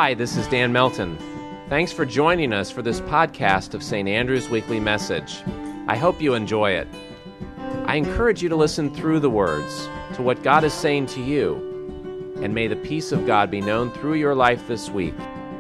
Hi, this is Dan Melton. Thanks for joining us for this podcast of St. Andrew's Weekly Message. I hope you enjoy it. I encourage you to listen through the words to what God is saying to you, and may the peace of God be known through your life this week.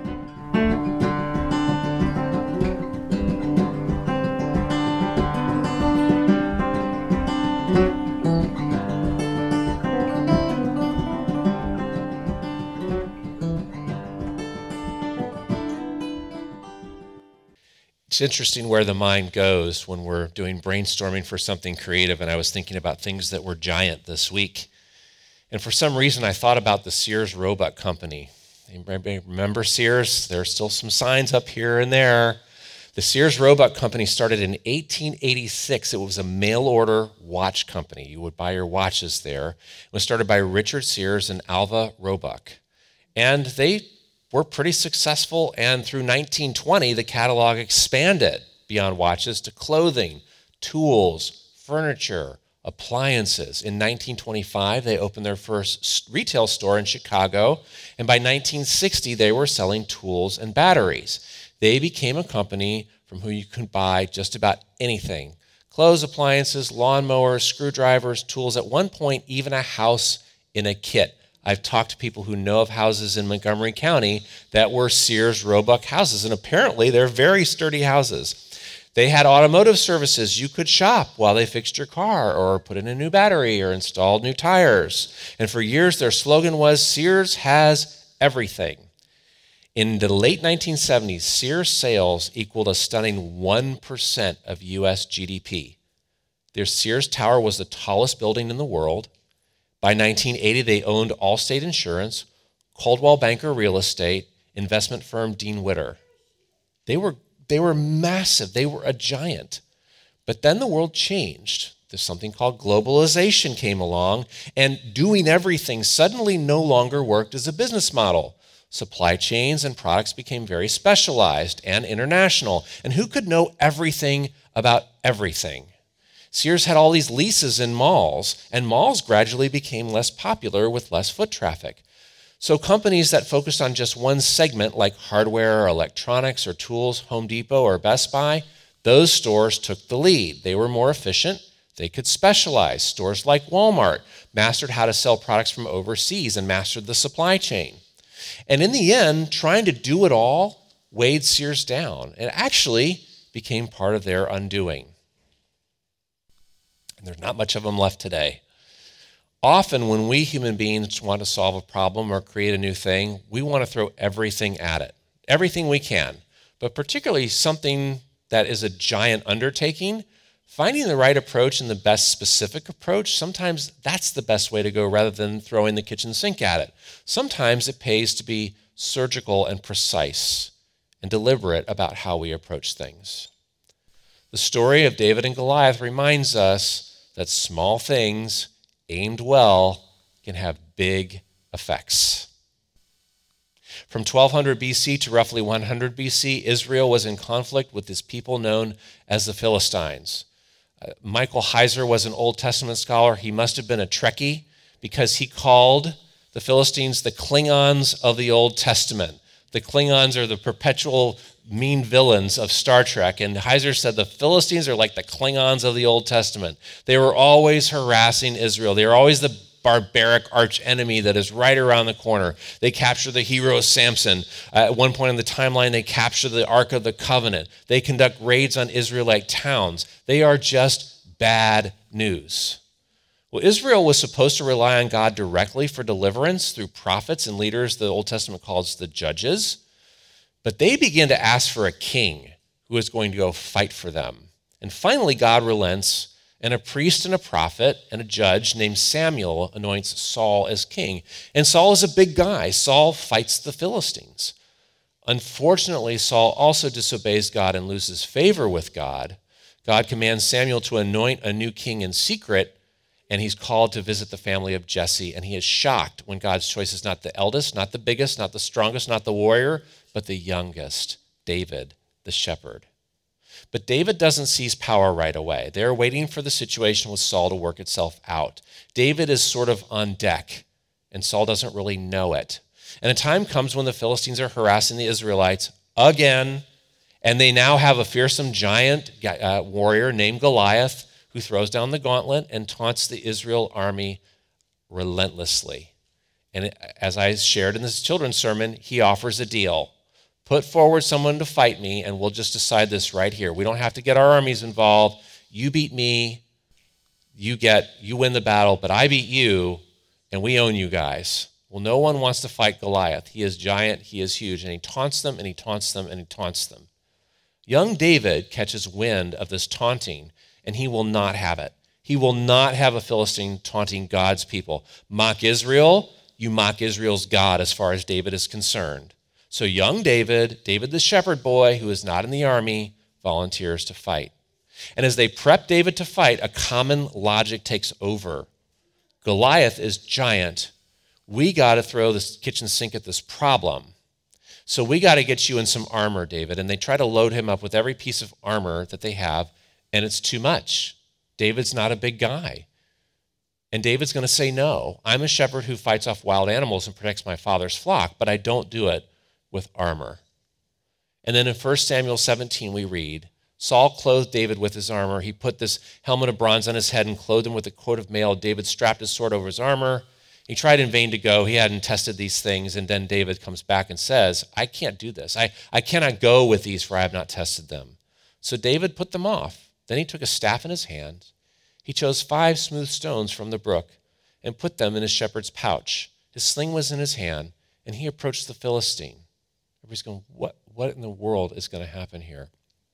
It's interesting where the mind goes when we're doing brainstorming for something creative, and I was thinking about things that were giant this week. And for some reason, I thought about the Sears Roebuck Company. Anybody remember Sears? There are still some signs up here and there. The Sears Roebuck Company started in 1886. It was a mail-order watch company. You would buy your watches there. It was started by Richard Sears and Alva Roebuck. And they were pretty successful, and through 1920, the catalog expanded beyond watches to clothing, tools, furniture, appliances. In 1925, they opened their first retail store in Chicago, and by 1960, they were selling tools and batteries. They became a company from whom you could buy just about anything: clothes, appliances, lawnmowers, screwdrivers, tools, at one point, even a house in a kit. I've talked to people who know of houses in Montgomery County that were Sears Roebuck houses, and apparently they're very sturdy houses. They had automotive services. You could shop while they fixed your car or put in a new battery or installed new tires. And for years, their slogan was, "Sears has everything." In the late 1970s, Sears sales equaled a stunning 1% of U.S. GDP. Their Sears Tower was the tallest building in the world. By 1980, they owned Allstate Insurance, Coldwell Banker Real Estate, investment firm Dean Witter. They were massive. They were a giant. But then the world changed. There's something called globalization came along, and doing everything suddenly no longer worked as a business model. Supply chains and products became very specialized and international. And who could know everything about everything? Sears had all these leases in malls, and malls gradually became less popular with less foot traffic. So companies that focused on just one segment, like hardware or electronics or tools, Home Depot or Best Buy, those stores took the lead. They were more efficient. They could specialize. Stores like Walmart mastered how to sell products from overseas and mastered the supply chain. And in the end, trying to do it all weighed Sears down. It actually became part of their undoing. There's not much of them left today. Often when we human beings want to solve a problem or create a new thing, we want to throw everything at it, everything we can. But particularly something that is a giant undertaking, finding the right approach and the best specific approach, sometimes that's the best way to go rather than throwing the kitchen sink at it. Sometimes it pays to be surgical and precise and deliberate about how we approach things. The story of David and Goliath reminds us that small things aimed well can have big effects. From 1200 BC to roughly 100 BC, Israel was in conflict with this people known as the Philistines. Michael Heiser was an Old Testament scholar. He must have been a Trekkie because he called the Philistines the Klingons of the Old Testament. The Klingons are the perpetual mean villains of Star Trek, and Heiser said the Philistines are like the Klingons of the Old Testament. They were always harassing Israel. They were always the barbaric arch enemy that is right around the corner. They capture the hero Samson. At one point in the timeline, they capture the Ark of the Covenant. They conduct raids on Israelite towns. They are just bad news. Well, Israel was supposed to rely on God directly for deliverance through prophets and leaders the Old Testament calls the judges. But they began to ask for a king who was going to go fight for them. And finally, God relents, and a priest and a prophet and a judge named Samuel anoints Saul as king. And Saul is a big guy. Saul fights the Philistines. Unfortunately, Saul also disobeys God and loses favor with God. God commands Samuel to anoint a new king in secret, and he's called to visit the family of Jesse. And he is shocked when God's choice is not the eldest, not the biggest, not the strongest, not the warrior, but the youngest, David, the shepherd. But David doesn't seize power right away. They're waiting for the situation with Saul to work itself out. David is sort of on deck, and Saul doesn't really know it. And a time comes when the Philistines are harassing the Israelites again, and they now have a fearsome giant warrior named Goliath who throws down the gauntlet and taunts the Israel army relentlessly. And as I shared in this children's sermon, he offers a deal. Put forward someone to fight me, and we'll just decide this right here. We don't have to get our armies involved. You beat me, you win the battle, but I beat you, and we own you guys. Well, no one wants to fight Goliath. He is giant, he is huge, and he taunts them, and he taunts them, and he taunts them. Young David catches wind of this taunting, and he will not have it. He will not have a Philistine taunting God's people. Mock Israel, you mock Israel's God as far as David is concerned. So young David the shepherd boy who is not in the army, volunteers to fight. And as they prep David to fight, a common logic takes over. Goliath is giant. We got to throw this kitchen sink at this problem. So we got to get you in some armor, David. And they try to load him up with every piece of armor that they have, and it's too much. David's not a big guy. And David's going to say, no, I'm a shepherd who fights off wild animals and protects my father's flock, but I don't do it with armor. And then in 1 Samuel 17, we read, Saul clothed David with his armor. He put this helmet of bronze on his head and clothed him with a coat of mail. David strapped his sword over his armor. He tried in vain to go. He hadn't tested these things. And then David comes back and says, I can't do this. I cannot go with these, for I have not tested them. So David put them off. Then he took a staff in his hand. He chose 5 smooth stones from the brook and put them in his shepherd's pouch. His sling was in his hand, and he approached the Philistine. Everybody's going, what in the world is going to happen here?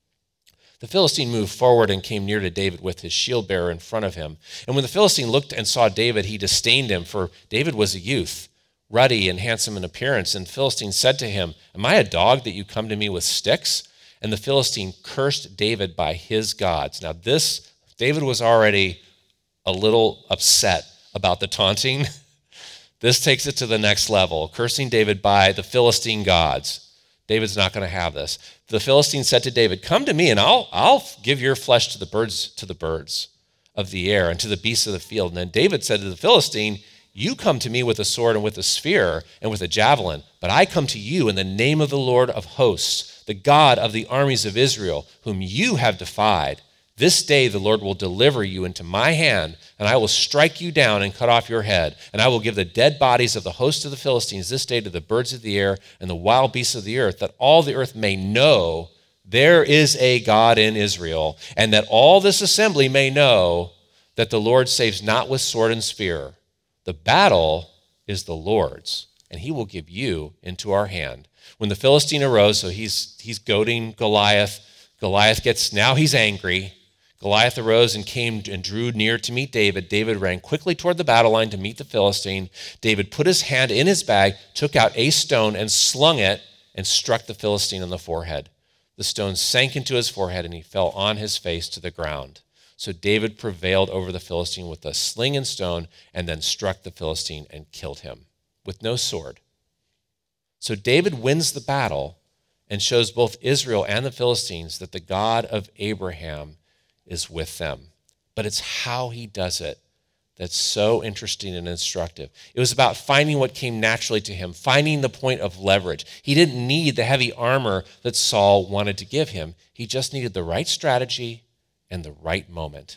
The Philistine moved forward and came near to David with his shield bearer in front of him. And when the Philistine looked and saw David, he disdained him, for David was a youth, ruddy and handsome in appearance. And the Philistine said to him, Am I a dog that you come to me with sticks? And the Philistine cursed David by his gods. Now David was already a little upset about the taunting. This takes it to the next level, cursing David by the Philistine gods. David's not going to have this. The Philistine said to David, Come to me, and I'll give your flesh to the birds of the air and to the beasts of the field. And then David said to the Philistine, You come to me with a sword and with a spear and with a javelin, but I come to you in the name of the Lord of hosts, the God of the armies of Israel, whom you have defied. This day the Lord will deliver you into my hand, and I will strike you down and cut off your head. And I will give the dead bodies of the host of the Philistines this day to the birds of the air and the wild beasts of the earth, that all the earth may know there is a God in Israel, and that all this assembly may know that the Lord saves not with sword and spear. The battle is the Lord's, and he will give you into our hand. When the Philistine arose, so he's goading Goliath. Now he's angry. Goliath arose and came and drew near to meet David. David ran quickly toward the battle line to meet the Philistine. David put his hand in his bag, took out a stone and slung it and struck the Philistine on the forehead. The stone sank into his forehead and he fell on his face to the ground. So David prevailed over the Philistine with a sling and stone and then struck the Philistine and killed him with no sword. So David wins the battle and shows both Israel and the Philistines that the God of Abraham is with them. But it's how he does it that's so interesting and instructive. It was about finding what came naturally to him, finding the point of leverage. He didn't need the heavy armor that Saul wanted to give him. He just needed the right strategy and the right moment.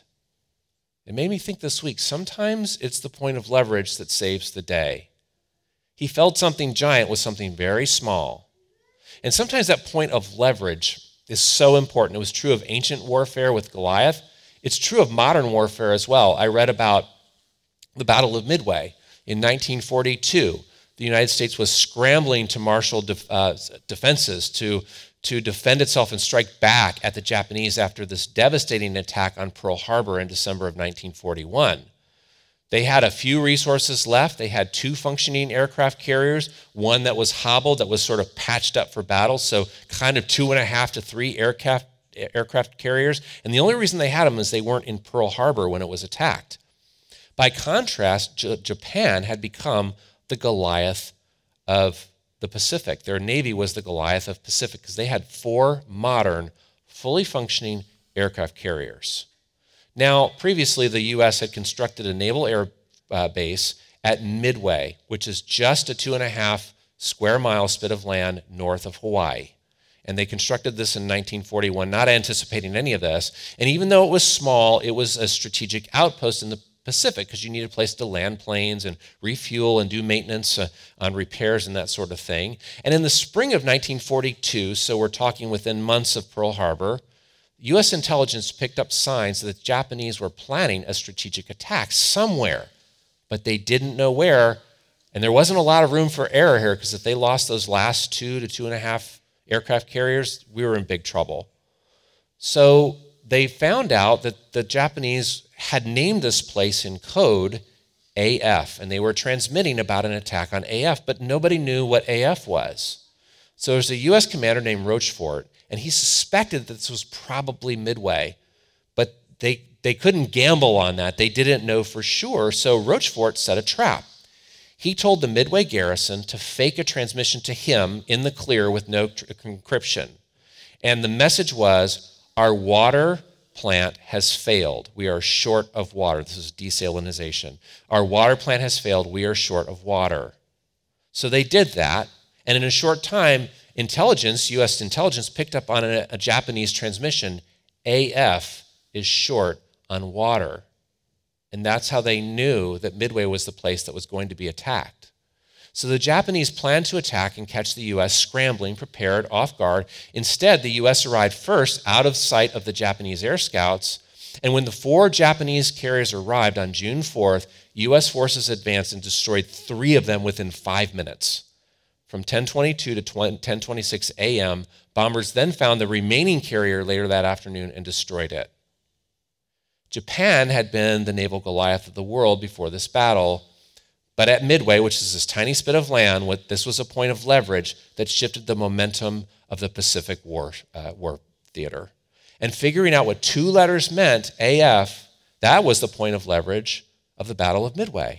It made me think this week, sometimes it's the point of leverage that saves the day. He felt something giant with something very small. And sometimes that point of leverage is so important. It was true of ancient warfare with Goliath. It's true of modern warfare as well. I read about the Battle of Midway in 1942. The United States was scrambling to marshal defenses to defend itself and strike back at the Japanese after this devastating attack on Pearl Harbor in December of 1941. They had a few resources left. They had 2 functioning aircraft carriers, one that was hobbled, that was sort of patched up for battle, so kind of 2.5 to 3 aircraft carriers. And the only reason they had them is they weren't in Pearl Harbor when it was attacked. By contrast, Japan had become the Goliath of the Pacific. Their Navy was the Goliath of Pacific because they had 4 modern, fully functioning aircraft carriers. Now, previously, the U.S. had constructed a naval air base at Midway, which is just a 2.5 square mile spit of land north of Hawaii. And they constructed this in 1941, not anticipating any of this. And even though it was small, it was a strategic outpost in the Pacific because you needed a place to land planes and refuel and do maintenance on repairs and that sort of thing. And in the spring of 1942, so we're talking within months of Pearl Harbor, U.S. intelligence picked up signs that the Japanese were planning a strategic attack somewhere, but they didn't know where. And there wasn't a lot of room for error here because if they lost those last 2 to 2.5 aircraft carriers, we were in big trouble. So they found out that the Japanese had named this place in code AF, and they were transmitting about an attack on AF, but nobody knew what AF was. So there's a U.S. commander named Rochefort, and he suspected that this was probably Midway, but they couldn't gamble on that. They didn't know for sure, so Rochefort set a trap. He told the Midway garrison to fake a transmission to him in the clear with no encryption. And the message was, our water plant has failed. We are short of water. This is desalinization. Our water plant has failed. We are short of water. So they did that, and in a short time, U.S. intelligence picked up on a Japanese transmission. AF is short on water. And that's how they knew that Midway was the place that was going to be attacked. So the Japanese planned to attack and catch the U.S. scrambling, prepared, off guard. Instead, the U.S. arrived first out of sight of the Japanese air scouts. And when the 4 Japanese carriers arrived on June 4th, U.S. forces advanced and destroyed 3 of them within 5 minutes. From 10:22 to 10:26 a.m., bombers then found the remaining carrier later that afternoon and destroyed it. Japan had been the naval Goliath of the world before this battle, but at Midway, which is this tiny spit of land, this was a point of leverage that shifted the momentum of the Pacific War theater. And figuring out what 2 letters meant, AF, that was the point of leverage of the Battle of Midway.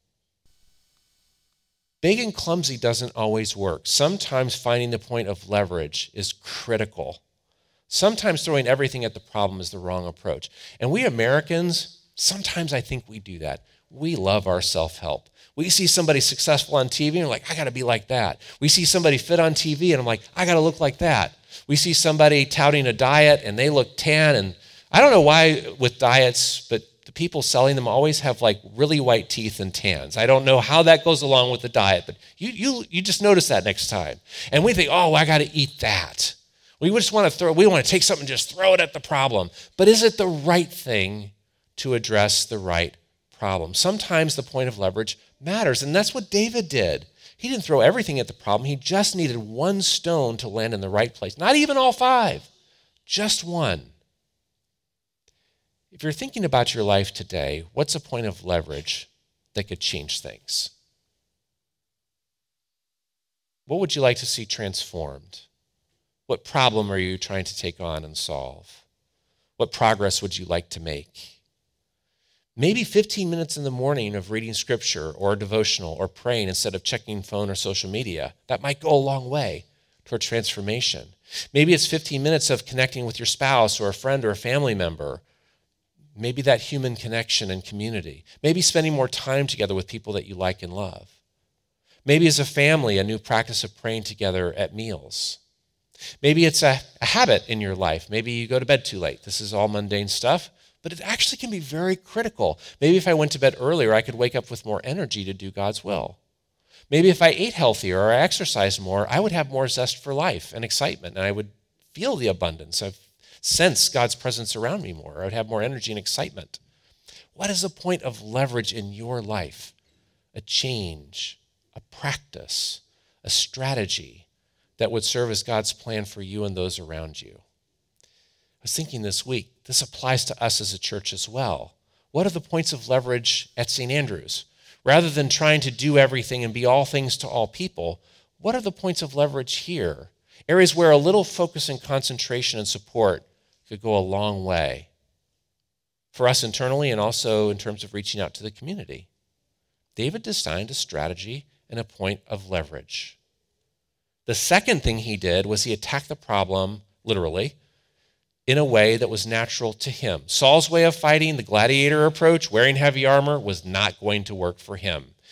Big and clumsy doesn't always work. Sometimes finding the point of leverage is critical. Sometimes throwing everything at the problem is the wrong approach. And we Americans, sometimes I think we do that. We love our self-help. We see somebody successful on TV and we're like, I got to be like that. We see somebody fit on TV and I'm like, I got to look like that. We see somebody touting a diet and they look tan. And I don't know why with diets, but the people selling them always have like really white teeth and tans. I don't know how that goes along with the diet, but you just notice that next time. And we think, oh, I got to eat that. We just want to take something and just throw it at the problem. But is it the right thing to address the right problem? Sometimes the point of leverage matters, and that's what David did. He didn't throw everything at the problem. He just needed one stone to land in the right place. Not even all 5, just one. If you're thinking about your life today, what's a point of leverage that could change things? What would you like to see transformed? What problem are you trying to take on and solve? What progress would you like to make? Maybe 15 minutes in the morning of reading scripture or a devotional or praying instead of checking phone or social media. That might go a long way toward transformation. Maybe it's 15 minutes of connecting with your spouse or a friend or a family member. Maybe that human connection and community. Maybe spending more time together with people that you like and love. Maybe as a family, a new practice of praying together at meals. Maybe it's a habit in your life. Maybe you go to bed too late. This is all mundane stuff, but it actually can be very critical. Maybe if I went to bed earlier, I could wake up with more energy to do God's will. Maybe if I ate healthier or I exercised more, I would have more zest for life and excitement, and I would feel the abundance. I've sensed God's presence around me more. I would have more energy and excitement. What is the point of leverage in your life? A change, a practice, a strategy that would serve as God's plan for you and those around you. I was thinking this week, this applies to us as a church as well. What are the points of leverage at St. Andrews? Rather than trying to do everything and be all things to all people, what are the points of leverage here? Areas where a little focus and concentration and support could go a long way for us internally and also in terms of reaching out to the community. David designed a strategy and a point of leverage. The second thing he did was he attacked the problem, literally, in a way that was natural to him. Saul's way of fighting, the gladiator approach, wearing heavy armor, was not going to work for him.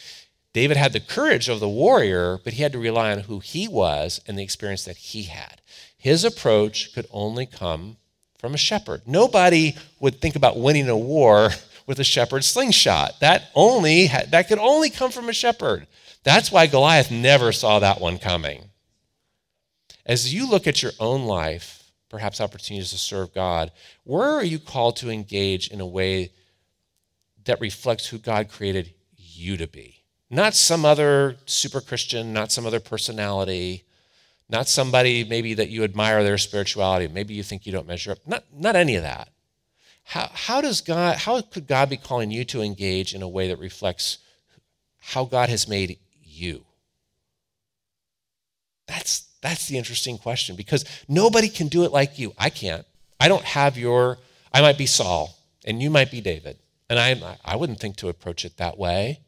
David had the courage of the warrior, but he had to rely on who he was and the experience that he had. His approach could only come from a shepherd. Nobody would think about winning a war with a shepherd's slingshot. That could only come from a shepherd. That's why Goliath never saw that one coming. As you look at your own life, perhaps opportunities to serve God, where are you called to engage in a way that reflects who God created you to be? Not some other super Christian, not some other personality, not somebody maybe that you admire their spirituality. Maybe you think you don't measure up. Not any of that. How could God be calling you to engage in a way that reflects how God has made you? That's the interesting question, because nobody can do it like you. I can't. I might be Saul, and you might be David. And I wouldn't think to approach it that way.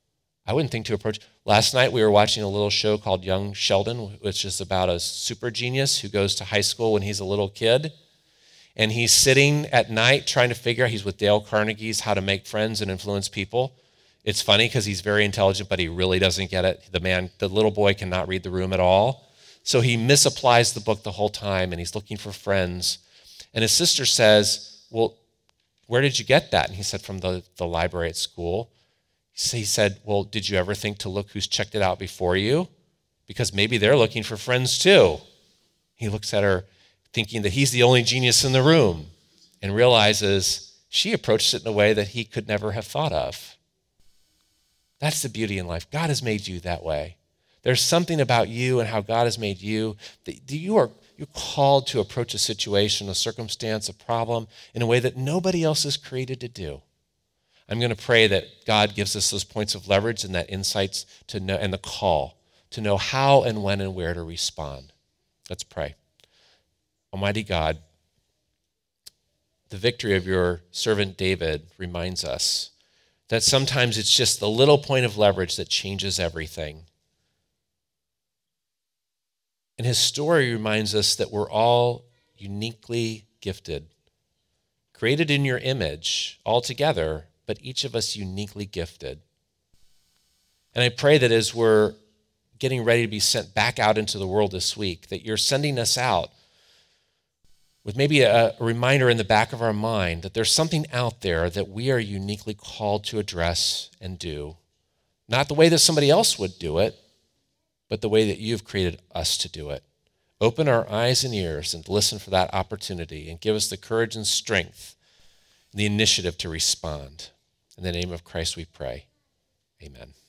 Last night we were watching a little show called Young Sheldon, which is about a super genius who goes to high school when he's a little kid. And he's sitting at night trying to figure out, he's with Dale Carnegie's How to Make Friends and Influence People. It's funny because he's very intelligent, but he really doesn't get it. The little boy cannot read the room at all. So he misapplies the book the whole time, and he's looking for friends. And his sister says, well, where did you get that? And he said, from the library at school. He said, well, did you ever think to look who's checked it out before you? Because maybe they're looking for friends too. He looks at her thinking that he's the only genius in the room and realizes she approached it in a way that he could never have thought of. That's the beauty in life. God has made you that way. There's something about you and how God has made you that you're called to approach a situation, a circumstance, a problem in a way that nobody else is created to do. I'm going to pray that God gives us those points of leverage and that insights to know, and the call to know how and when and where to respond. Let's pray. Almighty God, the victory of your servant David reminds us that sometimes it's just the little point of leverage that changes everything. And his story reminds us that we're all uniquely gifted, created in your image all together, but each of us uniquely gifted. And I pray that as we're getting ready to be sent back out into the world this week, that you're sending us out with maybe a reminder in the back of our mind that there's something out there that we are uniquely called to address and do. Not the way that somebody else would do it, but the way that you've created us to do it. Open our eyes and ears and listen for that opportunity, and give us the courage and strength, and the initiative to respond. In the name of Christ we pray. Amen.